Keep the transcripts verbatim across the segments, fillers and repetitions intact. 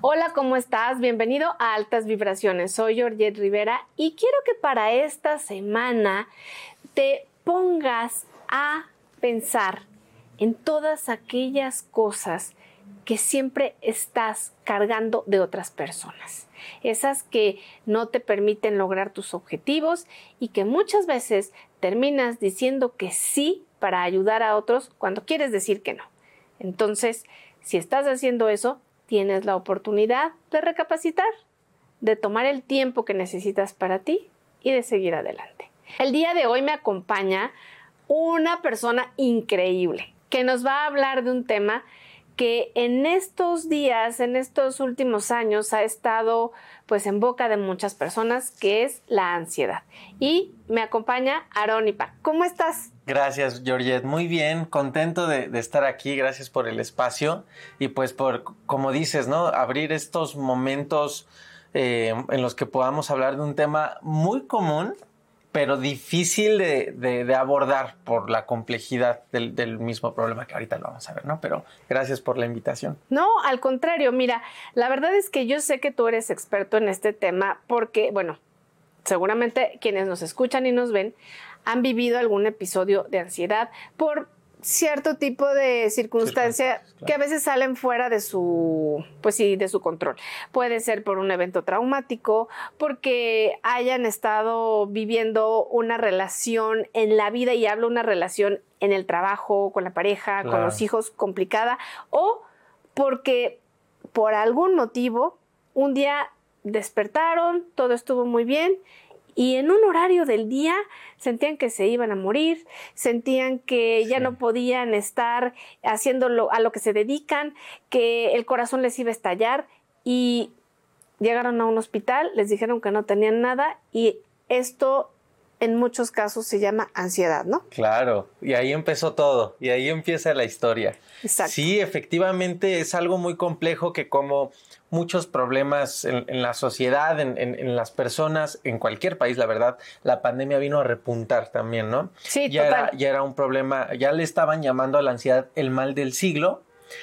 Hola, ¿cómo estás? Bienvenido a Altas Vibraciones. Soy Georgette Rivera y quiero que para esta semana te pongas a pensar en todas aquellas cosas que siempre estás cargando de otras personas. Esas que no te permiten lograr tus objetivos y que muchas veces terminas diciendo que sí para ayudar a otros cuando quieres decir que no. Entonces, si estás haciendo eso, tienes la oportunidad de recapacitar, de tomar el tiempo que necesitas para ti y de seguir adelante. El día de hoy me acompaña una persona increíble que nos va a hablar de un tema que en estos días, en estos últimos años ha estado pues en boca de muchas personas, que es la ansiedad. Y me acompaña Arónipa. ¿Cómo estás? Gracias, Georgette. Muy bien, contento de, de estar aquí. Gracias por el espacio y pues por, como dices, ¿no? Abrir estos momentos eh, en los que podamos hablar de un tema muy común, pero difícil de, de, de abordar por la complejidad del, del mismo problema que ahorita lo vamos a ver, ¿no? Pero gracias por la invitación. No, al contrario, mira, la verdad es que yo sé que tú eres experto en este tema porque, bueno, seguramente quienes nos escuchan y nos ven han vivido algún episodio de ansiedad por cierto tipo de circunstancia claro. que a veces salen fuera de su, pues sí, de su control. Puede ser por un evento traumático, porque hayan estado viviendo una relación en la vida, y hablo una relación en el trabajo, con la pareja, claro. con los hijos complicada, o porque por algún motivo un día despertaron, todo estuvo muy bien, y en un horario del día sentían que se iban a morir, sentían que ya sí. no podían estar haciendo lo, a lo que se dedican, que el corazón les iba a estallar, y llegaron a un hospital, les dijeron que no tenían nada, y esto en muchos casos se llama ansiedad, ¿no? Claro, y ahí empezó todo, y ahí empieza la historia. Exacto. Sí, efectivamente es algo muy complejo que, como muchos problemas en, en la sociedad, en, en, en las personas, en cualquier país, la verdad, la pandemia vino a repuntar también, ¿no? Sí, ya total. Era, ya era un problema, ya le estaban llamando a la ansiedad el mal del siglo.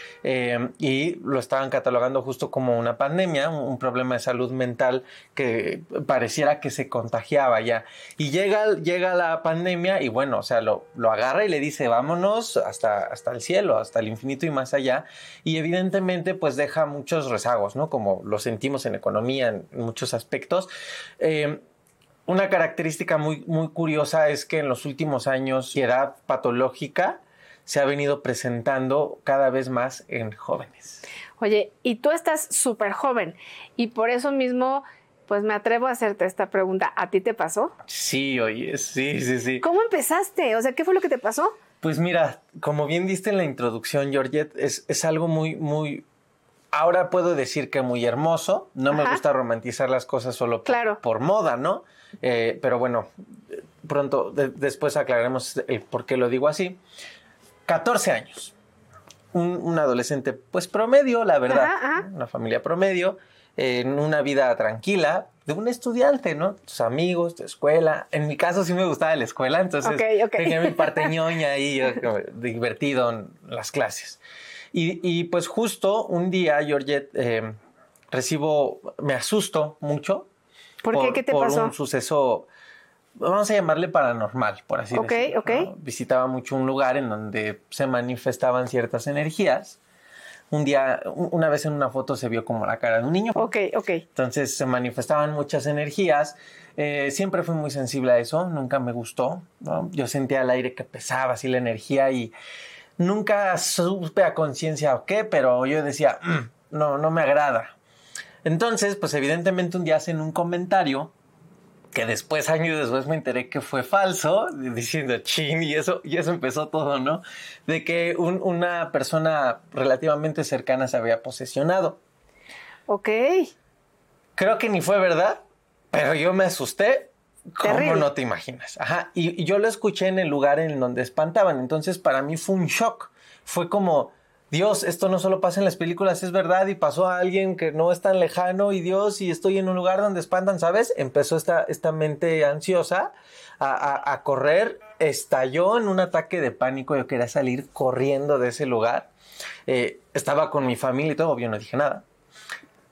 Eh, y lo estaban catalogando justo como una pandemia, un, un problema de salud mental que pareciera que se contagiaba ya. Y llega, llega la pandemia y bueno, o sea, lo, lo agarra y le dice vámonos hasta, hasta el cielo, hasta el infinito y más allá. Y evidentemente pues deja muchos rezagos, ¿no? Como lo sentimos en economía, en, en muchos aspectos. Eh, una característica muy, muy curiosa es que en los últimos años, ansiedad patológica se ha venido presentando cada vez más en jóvenes. Oye, y tú estás súper joven, y por eso mismo, pues me atrevo a hacerte esta pregunta. ¿A ti te pasó? Sí, oye, sí, sí, sí. ¿Cómo empezaste? O sea, ¿qué fue lo que te pasó? Pues mira, como bien diste en la introducción, Georgette, es, es algo muy, muy... Ahora puedo decir que muy hermoso. No Ajá. me gusta romantizar las cosas solo por, claro. por moda, ¿no? Eh, pero bueno, pronto, de, después aclararemos el por qué lo digo así. catorce años, un, un adolescente pues promedio, la verdad, ajá, ajá. una familia promedio, eh, en una vida tranquila de un estudiante, ¿no? Tus amigos, tu escuela. En mi caso sí me gustaba la escuela, entonces okay, okay. tenía mi parte ñoña ahí, yo, divertido en las clases. Y, y pues justo un día, Georgette, eh, recibo, me asusto mucho. ¿Por, ¿Por qué? ¿Qué te por pasó? Por un suceso, vamos a llamarle paranormal, por así okay, decirlo. Okay. ¿no? Visitaba mucho un lugar en donde se manifestaban ciertas energías. Un día, una vez en una foto se vio como la cara de un niño. Ok, ok. Entonces se manifestaban muchas energías. Eh, siempre fui muy sensible a eso, nunca me gustó, ¿no? Yo sentía el aire que pesaba, así la energía, y nunca supe a conciencia o qué, pero yo decía, mmm, no, no me agrada. Entonces, pues evidentemente un día hacen un comentario que después, años después, me enteré que fue falso, diciendo chin, y eso, y eso empezó todo, ¿no? De que un, una persona relativamente cercana se había posesionado. Ok. Creo que ni fue verdad, pero yo me asusté. ¿Cómo Terrible. No te imaginas? Ajá, y, y yo lo escuché en el lugar en donde espantaban, entonces para mí fue un shock. Fue como, Dios, esto no solo pasa en las películas, es verdad, y pasó a alguien que no es tan lejano, y Dios, y estoy en un lugar donde espantan, ¿sabes? Empezó esta, esta mente ansiosa a, a, a correr, estalló en un ataque de pánico. Yo quería salir corriendo de ese lugar. Eh, estaba con mi familia y todo, obvio no dije nada.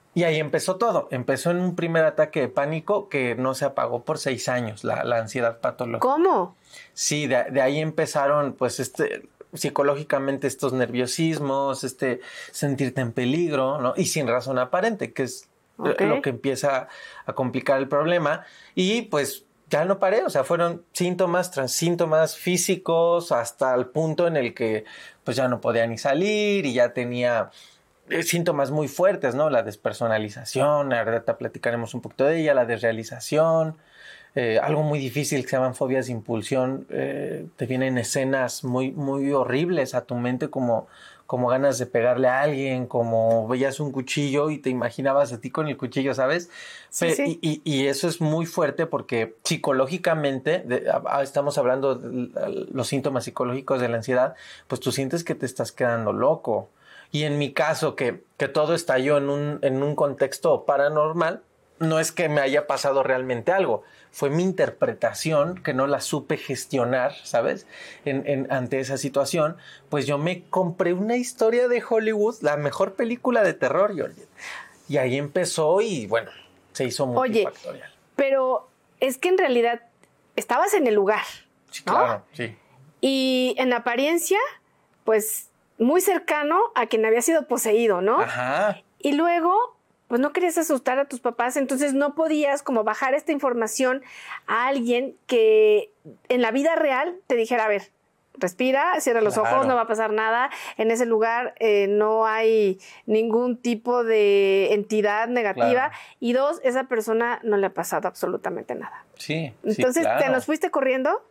Y ahí empezó todo. Empezó en un primer ataque de pánico que no se apagó por seis años, la, la ansiedad patológica. ¿Cómo? Sí, de, de ahí empezaron, pues, este, psicológicamente estos nerviosismos, este, sentirte en peligro, ¿no? Y sin razón aparente, que es okay. lo que empieza a complicar el problema. Y, pues, ya no paré, o sea, fueron síntomas tras síntomas físicos hasta el punto en el que, pues, ya no podía ni salir y ya tenía síntomas muy fuertes, ¿no? La despersonalización, ahorita platicaremos un poquito de ella, la desrealización, eh, algo muy difícil que se llaman fobias de impulsión, eh, te vienen escenas muy, muy horribles a tu mente como, como ganas de pegarle a alguien, como veías un cuchillo y te imaginabas a ti con el cuchillo, ¿sabes? Sí, Pe- sí. Y, y, y eso es muy fuerte porque psicológicamente, de, a, estamos hablando de los síntomas psicológicos de la ansiedad, pues tú sientes que te estás quedando loco. Y en mi caso, que, que todo estalló en un, en un contexto paranormal, no es que me haya pasado realmente algo. Fue mi interpretación que no la supe gestionar, ¿sabes? En, en, ante esa situación, pues yo me compré una historia de Hollywood, la mejor película de terror, Georgie. Y ahí empezó y, bueno, se hizo multifactorial. Oye, pero es que en realidad estabas en el lugar, Sí, ¿no? claro, sí. Y en apariencia, pues muy cercano a quien había sido poseído, ¿no? Ajá. Y luego, pues no querías asustar a tus papás, entonces no podías como bajar esta información a alguien que en la vida real te dijera, a ver, respira, cierra los Claro. ojos, no va a pasar nada. En ese lugar eh, no hay ningún tipo de entidad negativa. Claro. Y dos, esa persona no le ha pasado absolutamente nada. Sí, Entonces, sí, claro. ¿te nos fuiste corriendo?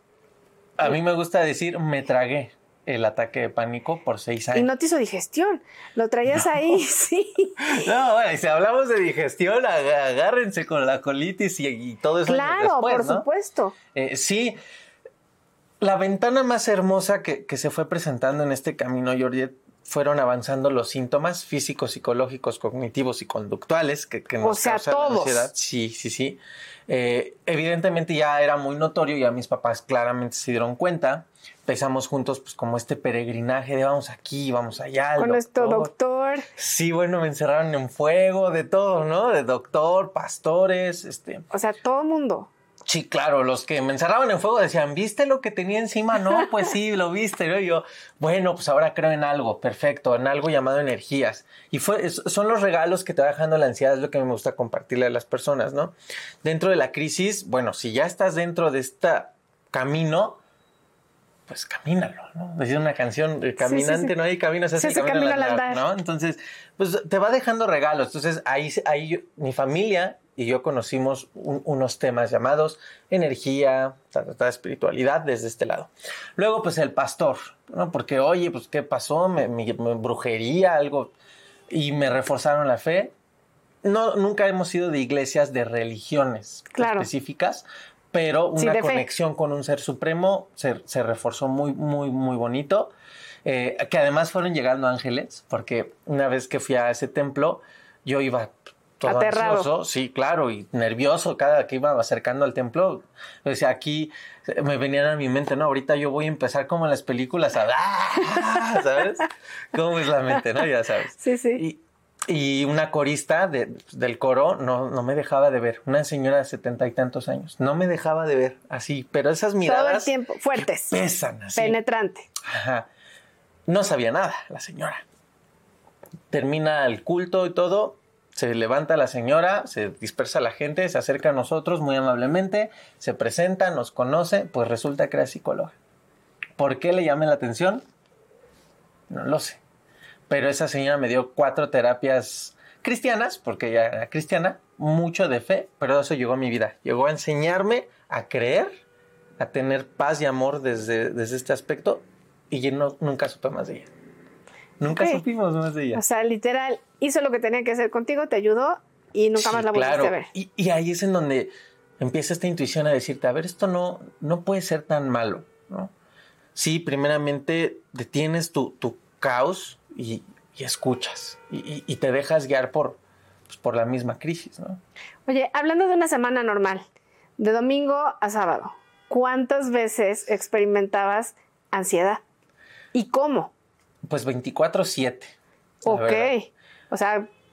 A mí me gusta decir, me tragué el ataque de pánico por seis años. Y no te hizo digestión. Lo traías No. ahí, sí. No, bueno, si hablamos de digestión, ag- agárrense con la colitis y, y todo eso. Claro, después, por ¿no? supuesto. Eh, sí, la ventana más hermosa que, que se fue presentando en este camino, Georgette, fueron avanzando los síntomas físicos, psicológicos, cognitivos y conductuales que, que nos O sea, causa la todos. ansiedad. Sí, sí, sí. Eh, evidentemente ya era muy notorio, ya mis papás claramente se dieron cuenta. Empezamos juntos pues como este peregrinaje de vamos aquí, vamos allá. Con nuestro doctor. Sí, bueno, me encerraron en fuego, de todo, ¿no? De doctor, pastores, este... O sea, todo mundo. Sí, claro, los que me encerraban en fuego decían, ¿viste lo que tenía encima? No, pues sí, lo viste, ¿no? Y yo, bueno, pues ahora creo en algo, perfecto, en algo llamado energías. Y fue, son los regalos que te va dejando la ansiedad, es lo que me gusta compartirle a las personas, ¿no? Dentro de la crisis, bueno, si ya estás dentro de este camino, pues camínalo, ¿no? Decía una canción, caminante, sí, sí, sí. No hay camino, se hace sí, camino, camino al andar, andar, ¿no? Entonces, pues te va dejando regalos. Entonces, ahí, ahí yo, mi familia y yo conocimos un, unos temas llamados energía, tratar espiritualidad desde este lado. Luego, pues el pastor, ¿no? Porque, oye, pues, ¿qué pasó? Me, me, me brujería, algo, y me reforzaron la fe. No, nunca hemos ido de iglesias de religiones claro. específicas, pero una sí, conexión fe. Con un ser supremo se, se reforzó muy, muy, muy bonito. Eh, que además fueron llegando ángeles, porque una vez que fui a ese templo, yo iba todo aterrado. Ansioso, sí, claro, y nervioso cada que iba acercando al templo. O sea, aquí me venían a mi mente, ¿no? Ahorita yo voy a empezar como en las películas a... ¿Sabes? ¿Cómo es la mente, no? Ya sabes. Sí, sí. Y, y una corista de, del coro no, no me dejaba de ver. Una señora de setenta y tantos años. No me dejaba de ver así. Pero esas miradas... Todo el tiempo. Fuertes. Pesan así. Penetrante. Ajá. No sabía nada la señora. Termina el culto y todo... Se levanta la señora, se dispersa la gente, se acerca a nosotros muy amablemente, se presenta, nos conoce, pues resulta que era psicóloga. ¿Por qué le llamé la atención? No lo sé. Pero esa señora me dio cuatro terapias cristianas, porque ella era cristiana, mucho de fe, pero eso llegó a mi vida. Llegó a enseñarme a creer, a tener paz y amor desde, desde este aspecto, y yo no, nunca supe más de ella. Nunca okay. supimos más de ella. O sea, literal, hizo lo que tenía que hacer contigo, te ayudó y nunca sí, más la volviste claro. a ver. Y, y ahí es en donde empieza esta intuición a decirte, a ver, esto no, no puede ser tan malo, ¿no? Sí, primeramente detienes tu, tu caos y, y escuchas y, y, y te dejas guiar por, pues, por la misma crisis, ¿no? Oye, hablando de una semana normal, de domingo a sábado, ¿cuántas veces experimentabas ansiedad? ¿Y cómo? Pues veinticuatro siete. Ok. O sea,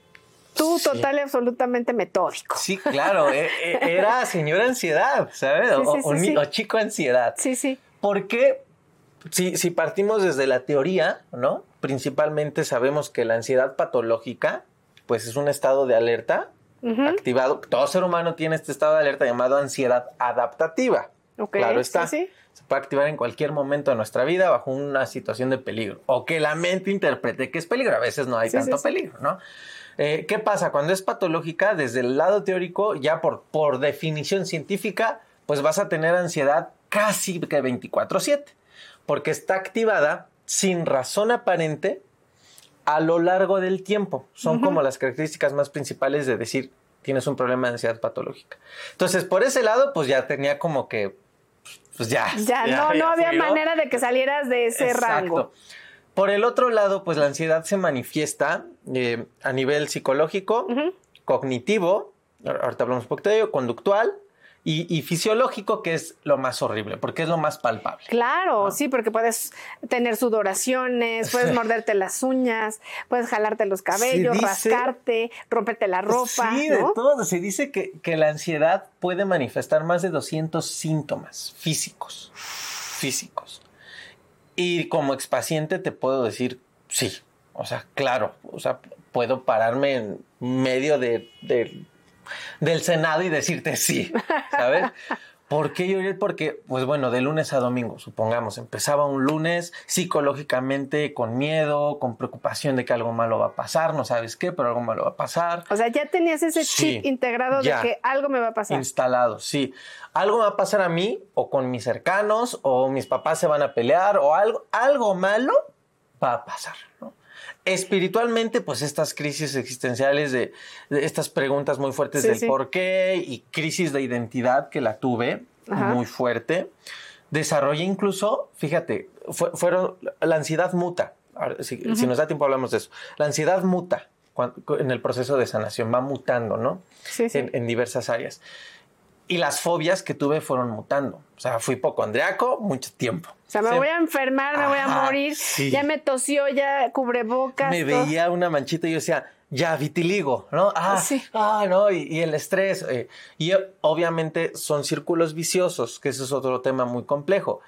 Tú Sí. total y absolutamente metódico. Sí, claro, e- e- era señora ansiedad, ¿sabes? Sí, O, sí, sí, o ni- sí. o chico ansiedad. Sí, sí. Porque si, si partimos desde la teoría, ¿no? Principalmente sabemos que la ansiedad patológica, pues es un estado de alerta Ujú. activado. Todo ser humano tiene este estado de alerta llamado ansiedad adaptativa. Ok, Claro está. sí, sí. Se puede activar en cualquier momento de nuestra vida bajo una situación de peligro. O que la mente interprete que es peligro. A veces no hay Sí, tanto sí, sí. peligro, ¿no? Eh, ¿Qué pasa? Cuando es patológica, desde el lado teórico, ya por, por definición científica, pues vas a tener ansiedad casi que veinticuatro siete. Porque está activada sin razón aparente a lo largo del tiempo. Son Ujú. como las características más principales de decir tienes un problema de ansiedad patológica. Entonces, por ese lado, pues ya tenía como que, pues ya. Ya, no, no había fui, ¿no? manera de que salieras de ese Exacto. rango. Por el otro lado, pues la ansiedad se manifiesta eh, a nivel psicológico, Ujú. cognitivo, ahorita hablamos un poquito de ello, conductual y, y fisiológico, que es lo más horrible, porque es lo más palpable. Claro, sí, porque puedes tener sudoraciones, puedes morderte las uñas, puedes jalarte los cabellos, dice- rascarte, romperte la ropa, Sí, ¿no? de todo. Se dice que, que la ansiedad puede manifestar más de doscientos síntomas físicos. Físicos. Y como expaciente te puedo decir, sí. O sea, claro. O sea, puedo pararme en medio de, de- del Senado y decirte sí, ¿sabes? ¿Por qué lloré? Porque, pues bueno, de lunes a domingo, supongamos, empezaba un lunes psicológicamente con miedo, con preocupación de que algo malo va a pasar, no sabes qué, pero algo malo va a pasar. O sea, ya tenías ese Sí, chip integrado ya. de que algo me va a pasar. Instalado, sí. Algo va a pasar a mí o con mis cercanos o mis papás se van a pelear o algo, algo malo va a pasar, ¿no? Espiritualmente, pues estas crisis existenciales de, de estas preguntas muy fuertes Sí, del sí. por qué y crisis de identidad que la tuve Ajá. muy fuerte. Desarrollé incluso, fíjate, fue- fueron, la ansiedad muta. Ahora, si, si nos da tiempo hablamos de eso. La ansiedad muta cuan- en el proceso de sanación, va mutando, ¿no? Sí, sí. En, en diversas áreas. Y las fobias que tuve fueron mutando. O sea, fui hipocondriaco mucho tiempo. O sea, me Se- voy a enfermar, me voy a Ajá, morir, sí. ya me tosió, ya cubrebocas. Me todo. veía una manchita y yo decía, ya, vitiligo, ¿no? Ah, Sí. ah no, y, y el estrés. eh, y eh, obviamente son círculos viciosos, que ese es otro tema muy complejo.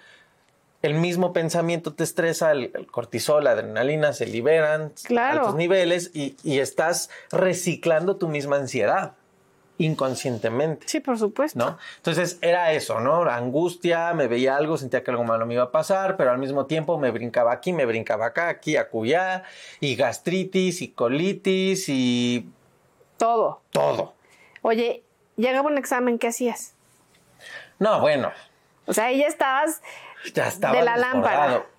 El mismo pensamiento te estresa, el, el cortisol, la adrenalina se liberan Claro. a altos niveles y, y estás reciclando tu misma ansiedad inconscientemente. Sí, por supuesto. ¿No? Entonces era eso, ¿no? Angustia, me veía algo, sentía que algo malo me iba a pasar, pero al mismo tiempo me brincaba aquí, me brincaba acá, aquí, acullá, y gastritis, y colitis, y Todo. todo. Oye, llegaba un examen, ¿qué hacías? No, bueno, O sea, ahí ya estabas ya estaba de la desbordado. lámpara.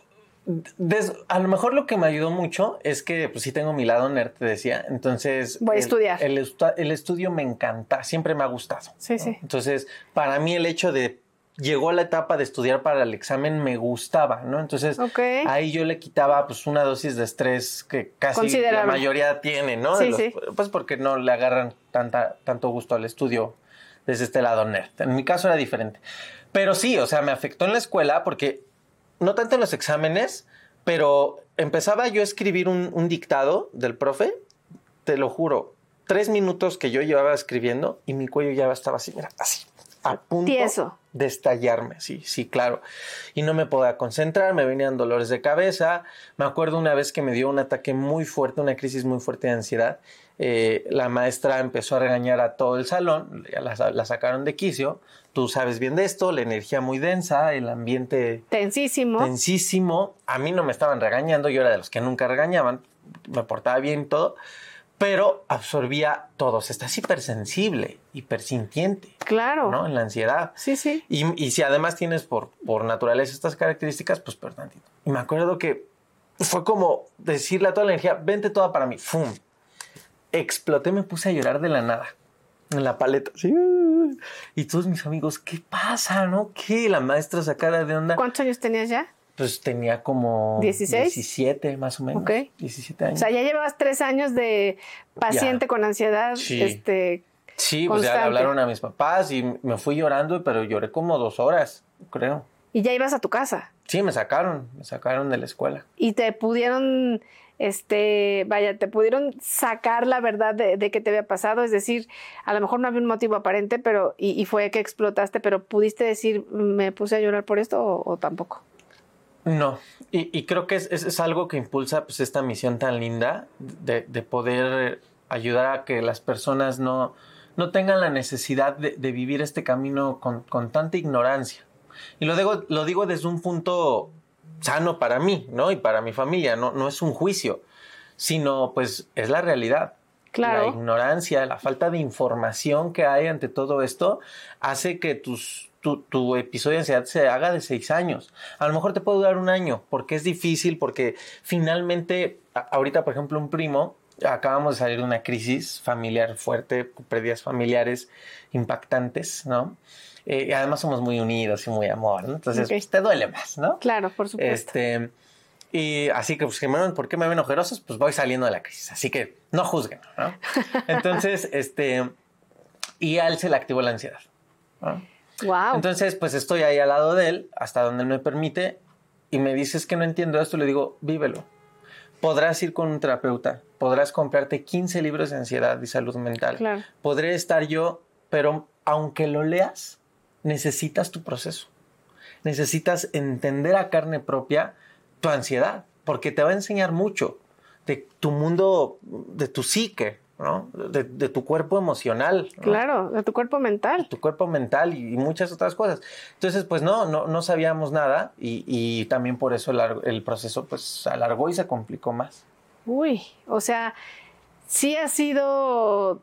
Des- a lo mejor lo que me ayudó mucho es que pues sí tengo mi lado nerd, te decía, entonces Voy a el- estudiar. el, estu- el estudio me encanta, siempre me ha gustado. Sí, ¿no? sí. Entonces, para mí el hecho de llegó la etapa de estudiar para el examen me gustaba, ¿no? Entonces, Ok. ahí yo le quitaba pues una dosis de estrés que casi la Considerable. mayoría tiene, ¿no? Sí, De los- sí. Pues porque no le agarran tanta, tanto gusto al estudio desde este lado nerd. En mi caso era diferente. Pero sí, o sea, me afectó en la escuela porque no tanto en los exámenes, pero empezaba yo a escribir un, un dictado del profe, te lo juro, tres minutos que yo llevaba escribiendo y mi cuello ya estaba así, mira, así, a punto Tieso. de estallarme, sí, sí, claro. Y no me podía concentrar, me venían dolores de cabeza. Me acuerdo una vez que me dio un ataque muy fuerte, una crisis muy fuerte de ansiedad. Eh, la maestra empezó a regañar a todo el salón, ya la, la sacaron de quicio. Tú sabes bien de esto, la energía muy densa, el ambiente Tensísimo. tensísimo. A mí no me estaban regañando, yo era de los que nunca regañaban, me portaba bien y todo, pero absorbía todo. O sea, estás hipersensible, hipersintiente, Claro. ¿no? En la ansiedad. Sí, sí. Y, y si además tienes por, por naturaleza estas características, pues peor tantito. Y me acuerdo que fue como decirle a toda la energía, vente toda para mí. ¡Fum! Exploté, me puse a llorar de la nada. En la paleta. Sí. Y todos mis amigos, ¿qué pasa, no? ¿Qué? La maestra sacada de onda. ¿Cuántos años tenías ya? Pues tenía como ¿dieciséis? diecisiete más o menos. Ok. diecisiete años. O sea, ya llevabas tres años de paciente Ya. con ansiedad. Sí. Este, Sí, pues ya constante. le hablaron a mis papás y me fui llorando, pero lloré como dos horas, creo. y ya ibas a tu casa. Sí, me sacaron, me sacaron de la escuela. Y te pudieron este, vaya, te pudieron sacar la verdad de, de qué te había pasado, es decir, a lo mejor no había un motivo aparente, pero, y, y fue que explotaste, pero ¿pudiste decir, me puse a llorar por esto o, o tampoco? No, y, y creo que es, es, es algo que impulsa pues esta misión tan linda de, de poder ayudar a que las personas no, no tengan la necesidad de, de vivir este camino con, con tanta ignorancia. Y lo digo, lo digo desde un punto sano para mí, ¿no? Y para mi familia, no, no es un juicio, sino pues es la realidad. Claro. La ignorancia, la falta de información que hay ante todo esto hace que tus, tu, tu episodio de ansiedad se haga de seis años. A lo mejor te puede durar un año porque es difícil, porque finalmente, a, ahorita por ejemplo un primo, acabamos de salir de una crisis familiar fuerte, pérdidas familiares impactantes, ¿no? Eh, y además somos muy unidos y muy amor, ¿no? Entonces okay. pues, te duele más, ¿no? Claro, por supuesto. Este... Y así que, pues, ¿por qué me ven ojerosos? Pues voy saliendo de la crisis. Así que no juzguen, ¿no? Entonces, este... Y a él se le activó la ansiedad, ¿no? Wow. Entonces, pues estoy ahí al lado de él, hasta donde él me permite, y me dices que no entiendo esto, le digo, vívelo. Podrás ir con un terapeuta, podrás comprarte quince libros de ansiedad y salud mental. Claro. Podré estar yo, pero aunque lo leas, necesitas tu proceso. Necesitas entender a carne propia tu ansiedad, porque te va a enseñar mucho de tu mundo, de tu psique, ¿no? De, de tu cuerpo emocional, ¿no? Claro, de tu cuerpo mental. De tu cuerpo mental y, y muchas otras cosas. Entonces, pues no, no, no sabíamos nada y, y también por eso el, el proceso pues se alargó y se complicó más. Uy, o sea, sí ha sido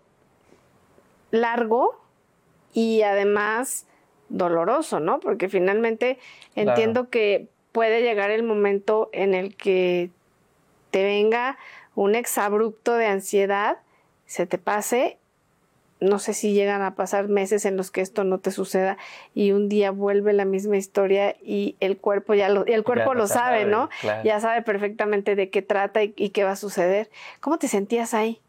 largo y además doloroso, ¿no? Porque finalmente entiendo claro. que puede llegar el momento en el que te venga un exabrupto de ansiedad, se te pase, no sé si llegan a pasar meses en los que esto no te suceda y un día vuelve la misma historia y el cuerpo ya lo, y el cuerpo ya lo sabe, sabe, ¿no? Claro. Ya sabe perfectamente de qué trata y, y qué va a suceder. ¿Cómo te sentías ahí?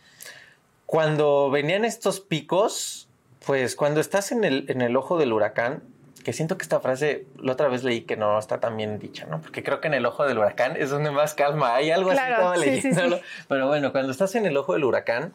Cuando venían estos picos, pues cuando estás en el, en el ojo del huracán, que siento que esta frase, la otra vez leí que no está tan bien dicha, ¿no? Porque creo que en el ojo del huracán es donde más calma hay, algo claro, así estaba sí, leyéndolo. Sí, sí. Pero bueno, cuando estás en el ojo del huracán,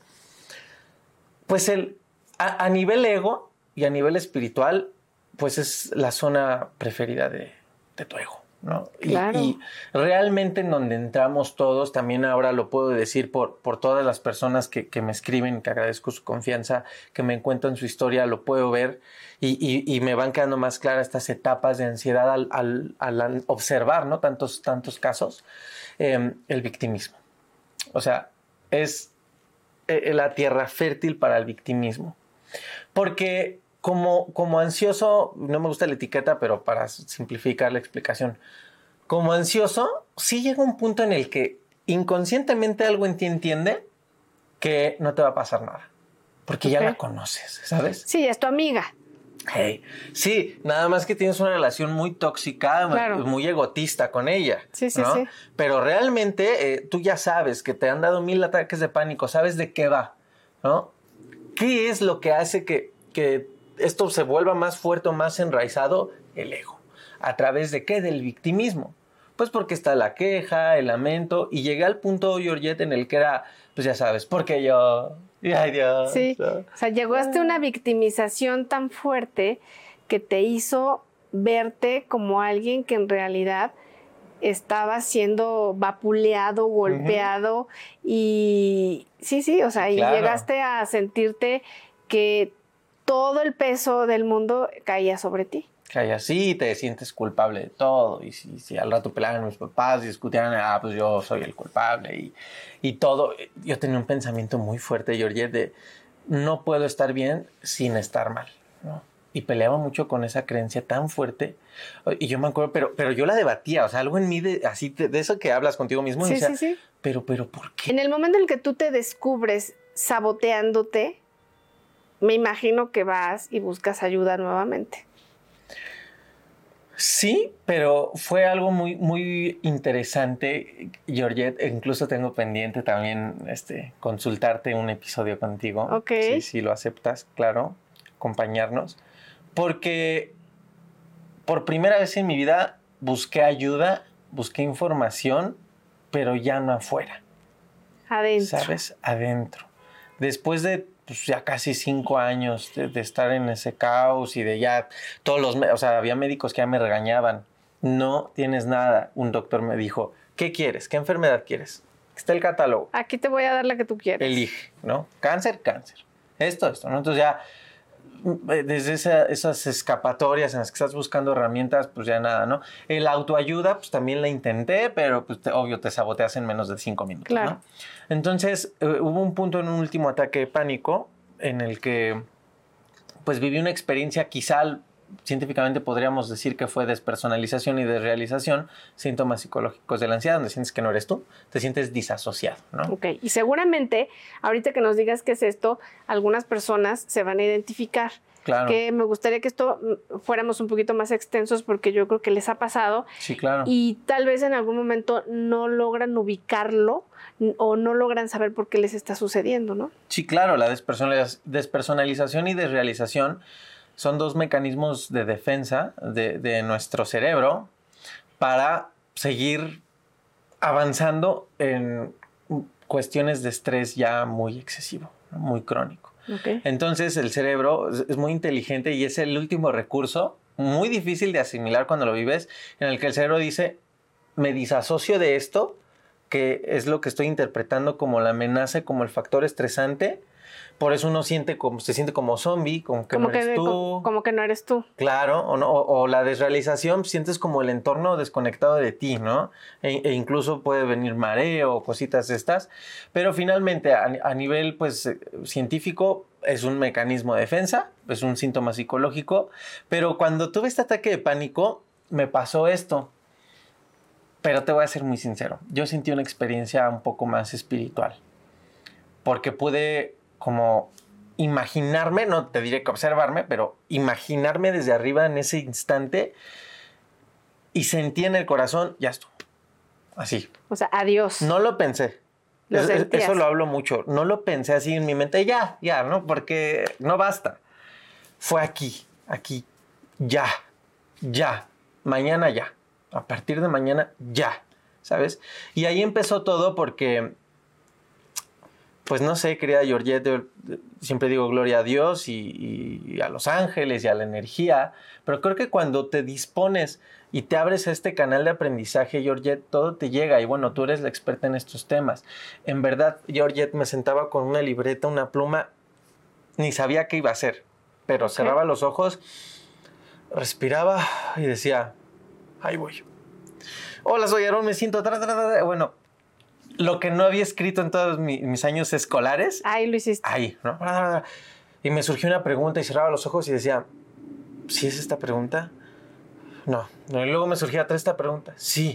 pues el, a, a nivel ego y a nivel espiritual, pues es la zona preferida de, de tu ego, ¿no? Claro. Y, y realmente en donde entramos todos, también ahora lo puedo decir por, por todas las personas que, que me escriben, que agradezco su confianza, que me encuentran su historia, lo puedo ver y, y, y me van quedando más claras estas etapas de ansiedad al, al, al observar, ¿no? Tantos, tantos casos. Eh, el victimismo. O sea, es eh, la tierra fértil para el victimismo. Porque Como, como ansioso, no me gusta la etiqueta, pero para simplificar la explicación, como ansioso, sí llega un punto en el que inconscientemente algo en ti entiende que no te va a pasar nada, porque okay. ya la conoces, ¿sabes? Sí, es tu amiga. Hey, sí, nada más que tienes una relación muy tóxica, claro. muy egotista con ella, sí, sí, ¿no? sí. Pero realmente eh, tú ya sabes que te han dado mil ataques de pánico, sabes de qué va, ¿no? ¿Qué es lo que hace que, que esto se vuelva más fuerte o más enraizado? El ego. ¿A través de qué? Del victimismo. Pues porque está la queja, el lamento, y llegué al punto, Georgette, en el que era, pues ya sabes, porque yo, ay Dios. Sí, o sea, llegó hasta una victimización tan fuerte que te hizo verte como alguien que en realidad estaba siendo vapuleado, golpeado, uh-huh. y sí, sí, o sea, claro. y llegaste a sentirte que todo el peso del mundo caía sobre ti. Caía así, te sientes culpable de todo, y si, si al rato peleaban mis papás y discutían, ah, pues yo soy el culpable, y, y todo. Yo tenía un pensamiento muy fuerte, Georgette, de no puedo estar bien sin estar mal, ¿no? Y peleaba mucho con esa creencia tan fuerte, y yo me acuerdo, pero, pero yo la debatía, o sea, algo en mí, de, así, de, de eso que hablas contigo mismo, sí, y decía, sí, sí. pero, pero, ¿por qué? En el momento en el que tú te descubres saboteándote, me imagino que vas y buscas ayuda nuevamente. Sí, pero fue algo muy, muy interesante, Georgette. Incluso tengo pendiente también este, consultarte un episodio contigo. Ok. Si, si lo aceptas, claro, acompañarnos. Porque por primera vez en mi vida busqué ayuda, busqué información pero ya no afuera. Adentro. ¿Sabes? Adentro. Después de pues, ya casi cinco años de, de estar en ese caos y de ya todos los... O sea, había médicos que ya me regañaban. No tienes nada. Un doctor me dijo, ¿qué quieres? ¿Qué enfermedad quieres? Está el catálogo. Aquí te voy a dar la que tú quieres. Elige, ¿no? Cáncer, cáncer. Esto, esto, ¿no? Entonces ya, desde esa, esas escapatorias en las que estás buscando herramientas, pues ya nada, ¿no? El autoayuda, pues también la intenté, pero pues te, obvio te saboteas en menos de cinco minutos, claro. ¿no? Entonces, eh, hubo un punto en un último ataque de pánico en el que, pues viví una experiencia quizá... científicamente podríamos decir que fue despersonalización y desrealización, síntomas psicológicos de la ansiedad, donde sientes que no eres tú, te sientes disasociado, ¿no? Ok, y seguramente, ahorita que nos digas qué es esto, algunas personas se van a identificar. Claro. Que me gustaría que esto fuéramos un poquito más extensos porque yo creo que les ha pasado. Sí, claro. Y tal vez en algún momento no logran ubicarlo o no logran saber por qué les está sucediendo, ¿no? Sí, claro, la despersonaliz- despersonalización y desrealización son dos mecanismos de defensa de, de nuestro cerebro para seguir avanzando en cuestiones de estrés ya muy excesivo, muy crónico. Okay. Entonces el cerebro es, es muy inteligente y es el último recurso, muy difícil de asimilar cuando lo vives, en el que el cerebro dice, me disasocio de esto, que es lo que estoy interpretando como la amenaza, como el factor estresante. Por eso uno siente como, se siente como zombie, como que como no eres que, tú. Como, como que no eres tú. Claro, o, no, o, o la desrealización, sientes como el entorno desconectado de ti, ¿no? E, e incluso puede venir mareo o cositas estas. Pero finalmente, a, a nivel pues, científico, es un mecanismo de defensa, es un síntoma psicológico. Pero cuando tuve este ataque de pánico, me pasó esto. Pero te voy a ser muy sincero, yo sentí una experiencia un poco más espiritual. Porque pude... como imaginarme, no te diré que observarme, pero imaginarme desde arriba en ese instante y sentí en el corazón, ya estuvo, así. O sea, adiós. No lo pensé. Lo es, sentías. Eso lo hablo mucho. No lo pensé así en mi mente, ya, ya, ¿no? Porque no basta. Fue aquí, aquí, ya, ya, mañana ya. A partir de mañana, ya, ¿sabes? Y ahí empezó todo porque... Pues no sé, querida Georgette, siempre digo gloria a Dios y, y a los ángeles y a la energía, pero creo que cuando te dispones y te abres a este canal de aprendizaje, Georgette, todo te llega y bueno, tú eres la experta en estos temas. En verdad, Georgette, me sentaba con una libreta, una pluma, ni sabía qué iba a hacer, pero okay. Cerraba los ojos, respiraba y decía, ahí voy. Hola, soy Aarón, me siento... Tra, tra, tra. Bueno... Lo que no había escrito en todos mis, mis años escolares. Ahí lo hiciste. Ahí, ¿no? Y me surgió una pregunta y cerraba los ojos y decía, ¿sí es esta pregunta? No. Y luego me surgía esta pregunta. Sí.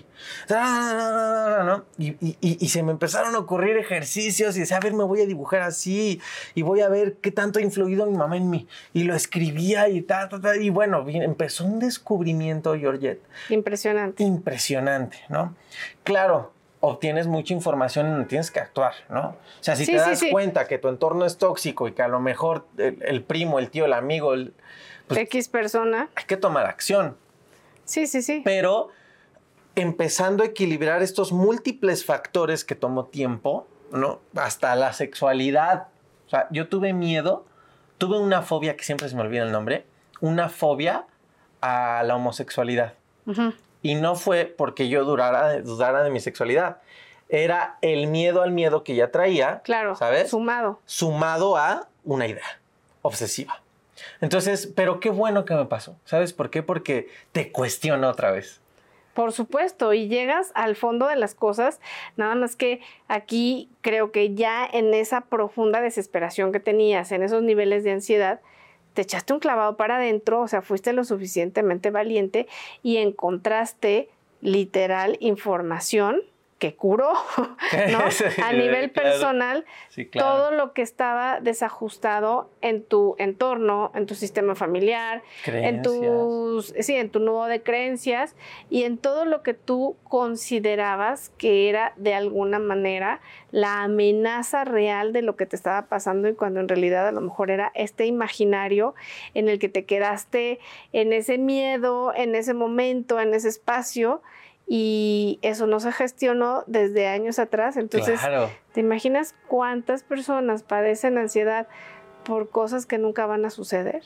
¿No? Y, y, y se me empezaron a ocurrir ejercicios y decía, a ver, me voy a dibujar así y voy a ver qué tanto ha influido mi mamá en mí. Y lo escribía y ta, ta, ta. Y bueno, empezó un descubrimiento, Georgette. Impresionante. Impresionante, ¿no? Claro. Obtienes mucha información y tienes que actuar, ¿no? O sea, si sí, te das sí, sí. cuenta que tu entorno es tóxico y que a lo mejor el, el primo, el tío, el amigo, el, pues, X persona. Hay que tomar acción. Sí, sí, sí. Pero empezando a equilibrar estos múltiples factores que tomó tiempo, ¿no? Hasta la sexualidad. O sea, yo tuve miedo, tuve una fobia, que siempre se me olvida el nombre, una fobia a la homosexualidad. Uh-huh. Y no fue porque yo durara, dudara de mi sexualidad. Era el miedo al miedo que ya traía. Claro, ¿sabes? Sumado. Sumado a una idea obsesiva. Entonces, pero qué bueno que me pasó. ¿Sabes por qué? Porque te cuestiono otra vez. Por supuesto, y llegas al fondo de las cosas, nada más que aquí creo que ya en esa profunda desesperación que tenías, en esos niveles de ansiedad, te echaste un clavado para adentro, o sea, fuiste lo suficientemente valiente y encontraste literal información que curó, ¿no? Sí, a nivel claro. personal, sí, claro. Todo lo que estaba desajustado en tu entorno, en tu sistema familiar, creencias. en tus, sí, en tu nudo de creencias y en todo lo que tú considerabas que era de alguna manera la amenaza real de lo que te estaba pasando y cuando en realidad a lo mejor era este imaginario en el que te quedaste en ese miedo, en ese momento, en ese espacio. y eso no se gestionó desde años atrás. Entonces, claro. ¿te imaginas cuántas personas padecen ansiedad por cosas que nunca van a suceder?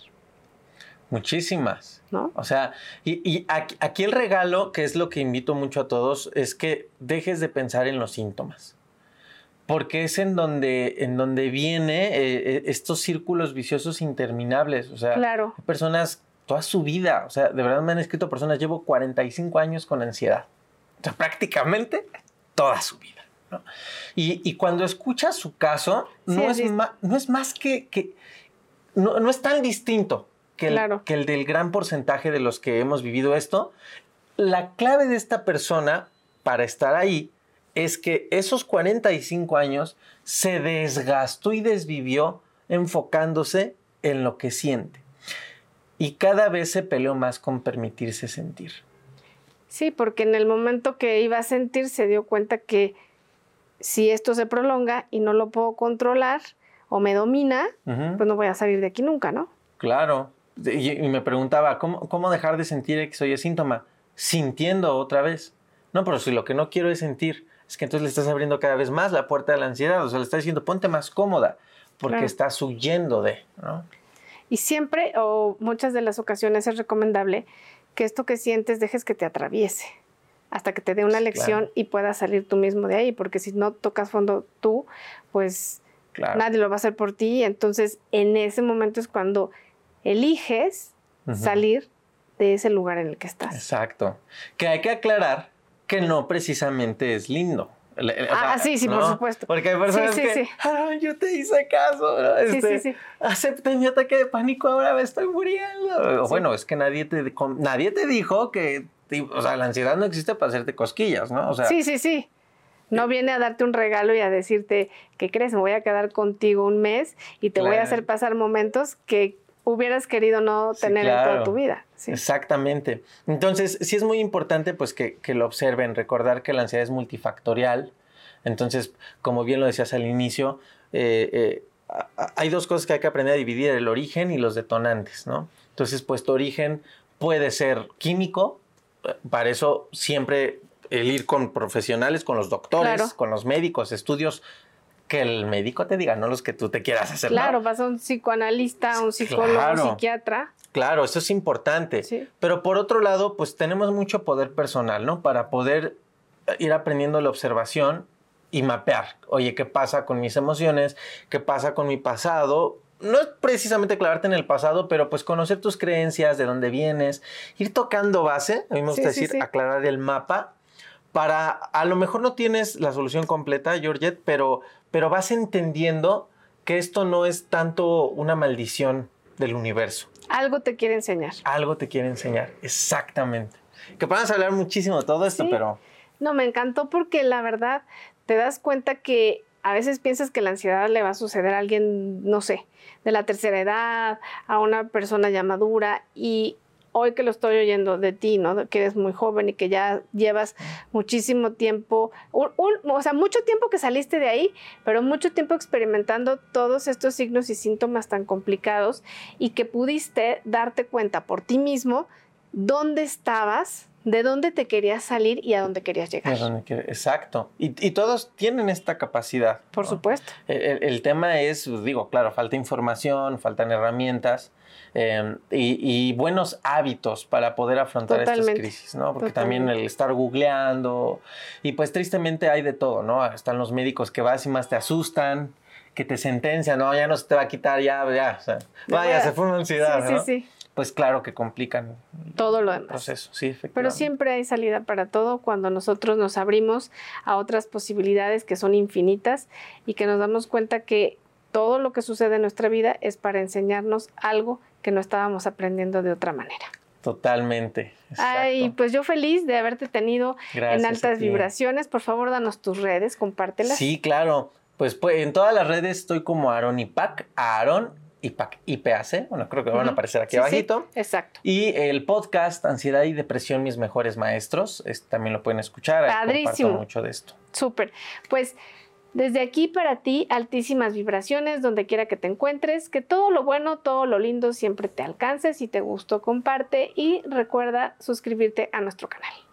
Muchísimas, ¿no? O sea, y, y aquí, aquí el regalo, que es lo que invito mucho a todos, es que dejes de pensar en los síntomas. Porque es en donde, en donde viene eh, estos círculos viciosos interminables. O sea, claro. hay personas toda su vida, o sea, de verdad me han escrito personas, llevo cuarenta y cinco años con ansiedad. O sea, prácticamente toda su vida, ¿no? Y, y cuando escuchas su caso, sí, no, es es ma, no es más que... que no, no es tan distinto que el, claro. que el del gran porcentaje de los que hemos vivido esto. La clave de esta persona para estar ahí es que esos cuarenta y cinco años se desgastó y desvivió enfocándose en lo que siente. Y cada vez se peleó más con permitirse sentir. Sí, porque en el momento que iba a sentir se dio cuenta que si esto se prolonga y no lo puedo controlar o me domina, uh-huh. pues no voy a salir de aquí nunca, ¿no? Claro. Y, y me preguntaba, ¿cómo, ¿cómo dejar de sentir X o Y síntoma? Sintiendo otra vez. No, pero si lo que no quiero es sentir, es que entonces le estás abriendo cada vez más la puerta de la ansiedad. O sea, le estás diciendo, ponte más cómoda, porque claro. estás huyendo de, ¿no? Y siempre, o muchas de las ocasiones, es recomendable que esto que sientes dejes que te atraviese hasta que te dé una lección claro. y puedas salir tú mismo de ahí, porque si no tocas fondo tú, pues claro. nadie lo va a hacer por ti. Entonces, en ese momento es cuando eliges uh-huh. salir de ese lugar en el que estás. Exacto. Que hay que aclarar que no precisamente es lindo. O sea, ah, sí, sí, ¿no? Por supuesto. Porque hay personas sí, sí, que, sí. ah, yo te hice caso, ¿no? Este, sí, sí, sí. acepté mi ataque de pánico, ahora me estoy muriendo. Sí. Bueno, es que nadie te, nadie te dijo que, o sea, la ansiedad no existe para hacerte cosquillas, ¿no? O sea, sí, sí, sí. No viene a darte un regalo y a decirte, ¿qué crees? Me voy a quedar contigo un mes y te claro. voy a hacer pasar momentos que hubieras querido no tener sí, claro. en toda tu vida. Sí. Exactamente. Entonces, sí es muy importante pues que, que lo observen, recordar que la ansiedad es multifactorial. Entonces, como bien lo decías al inicio, eh, eh, hay dos cosas que hay que aprender a dividir, el origen y los detonantes, ¿no? Entonces, pues tu origen puede ser químico, para eso siempre el ir con profesionales, con los doctores, claro. con los médicos, estudios que el médico te diga, no los que tú te quieras hacer. Claro, ¿no? vas a un psicoanalista, un psicólogo, claro. un psiquiatra. Claro, eso es importante. Sí. Pero por otro lado, pues tenemos mucho poder personal, ¿no? Para poder ir aprendiendo la observación y mapear. Oye, ¿qué pasa con mis emociones? ¿Qué pasa con mi pasado? No es precisamente clavarte en el pasado, pero pues conocer tus creencias, de dónde vienes, ir tocando base, a mí me gusta sí, decir, sí, sí. aclarar el mapa, para, a lo mejor no tienes la solución completa, Georgette, pero, pero vas entendiendo que esto no es tanto una maldición del universo. Algo te quiere enseñar. Algo te quiere enseñar, exactamente. Que podamos hablar muchísimo de todo esto, sí. pero... No, me encantó porque la verdad te das cuenta que a veces piensas que la ansiedad le va a suceder a alguien, no sé, de la tercera edad, a una persona ya madura, y hoy que lo estoy oyendo de ti, ¿no? Que eres muy joven y que ya llevas muchísimo tiempo, un, un, o sea, mucho tiempo que saliste de ahí, pero mucho tiempo experimentando todos estos signos y síntomas tan complicados y que pudiste darte cuenta por ti mismo dónde estabas, de dónde te querías salir y a dónde querías llegar. Exacto. Y, y todos tienen esta capacidad. Por ¿no? supuesto. El, el tema es, digo, claro, falta información, faltan herramientas eh, y, y buenos hábitos para poder afrontar Totalmente. estas crisis, ¿no? Porque Totalmente. también el estar googleando y pues tristemente hay de todo, ¿no? Están los médicos que vas y más te asustan, que te sentencian, no, ya no se te va a quitar, ya, ya, o sea, vaya, se fue una ansiedad, sí, ¿no? Sí, sí, pues claro que complican todo lo demás. El proceso, sí, efectivamente. Pero siempre hay salida para todo cuando nosotros nos abrimos a otras posibilidades que son infinitas y que nos damos cuenta que todo lo que sucede en nuestra vida es para enseñarnos algo que no estábamos aprendiendo de otra manera. Totalmente. Exacto. Ay, pues yo feliz de haberte tenido Gracias en Altas Vibraciones. Por favor, danos tus redes, compártelas. Sí, claro. Pues, pues en todas las redes estoy como Aaron Ipac, Aaron I P A C, I P A C, bueno, creo que van a aparecer aquí sí, abajito. Sí, exacto. Y el podcast Ansiedad y Depresión, mis mejores maestros, es, también lo pueden escuchar. Padrísimo. Comparto mucho de esto. Súper. Pues desde aquí para ti, altísimas vibraciones, donde quiera que te encuentres, que todo lo bueno, todo lo lindo siempre te alcance. Si te gustó, comparte y recuerda suscribirte a nuestro canal.